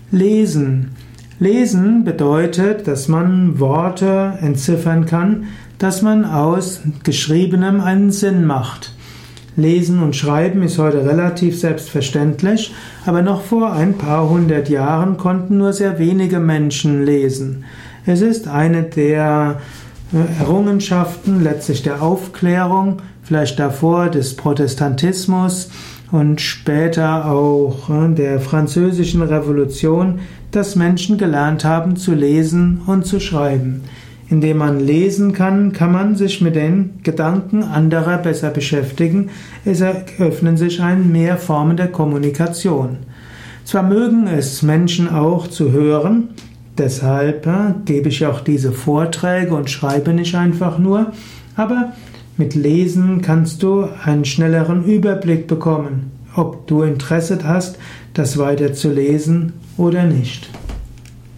Lesen. Lesen bedeutet, dass man Worte entziffern kann, dass man aus Geschriebenem einen Sinn macht. Lesen und Schreiben ist heute relativ selbstverständlich, aber noch vor ein paar hundert Jahren konnten nur sehr wenige Menschen lesen. Es ist eine der Errungenschaften letztlich der Aufklärung, vielleicht davor des Protestantismus und später auch der Französischen Revolution, dass Menschen gelernt haben zu lesen und zu schreiben. Indem man lesen kann, kann man sich mit den Gedanken anderer besser beschäftigen. Es eröffnen sich mehr Formen der Kommunikation. Zwar mögen es Menschen auch zu hören, deshalb gebe ich auch diese Vorträge und schreibe nicht einfach nur, aber mit Lesen kannst du einen schnelleren Überblick bekommen, ob du Interesse hast, das weiter zu lesen oder nicht.